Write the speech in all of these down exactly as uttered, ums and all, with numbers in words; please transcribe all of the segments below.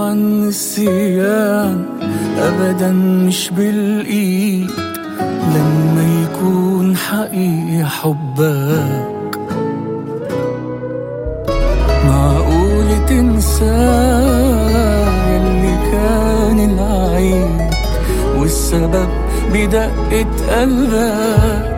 عن النسيان أبدا مش بالإيد، لما يكون حقيقي حبك معقول تنسى يلي كان العيب والسبب بدقة قلبك.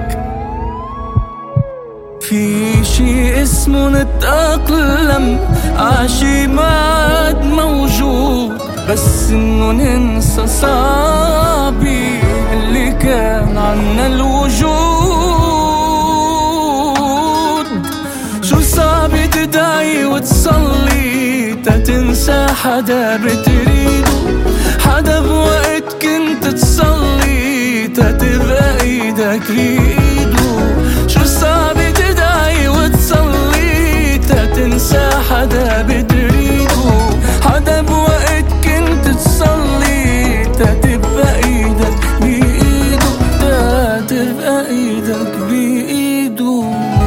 في شي اسمه نتأقلم عاشي ما عاد موجود، بس انه ننسى صعبي اللي كان عنا الوجود. شو صعب تدعي وتصلي تتنسى حدا بتريده، حدا بوقت كنت تصلي تتبقى ايدك بإيده. شو صعب تدعي وتصلي تتنسى حدا بتريده، حدا بوقت كنت تصلي تتبقى ايدك بإيده، تتبقى ايدك بإيده.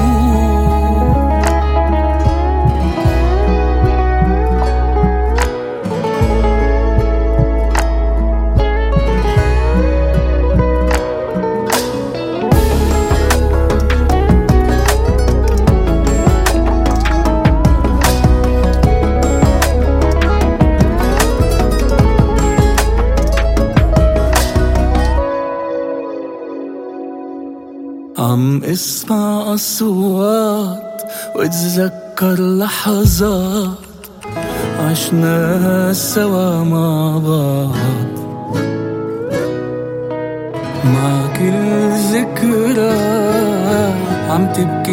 عم اسمع أصوات واتذكر لحظات عشناها سوا مع بعض، مع كل ذكرى عم تبكي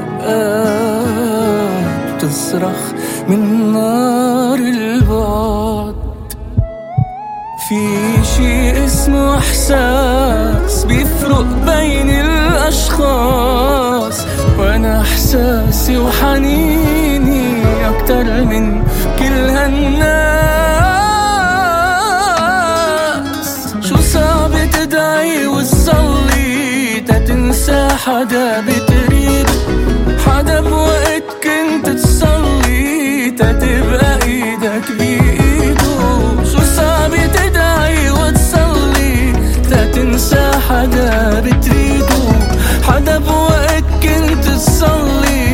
الدقات وتصرخ من نار البعد. في شي اسمه إحساس بيفرق بين الأشخاص، وأنا إحساسي وحنيني أكتر من كل هالناس. شو صعب تدعي وتصلي تتنسى حدا بتريده، حدا بوقت كنت تصلي تتبقى ايدك بإيده. شو صعب تدعي وتصلي تتنسى حدا بتريده، حدا بوقت كنت تصلي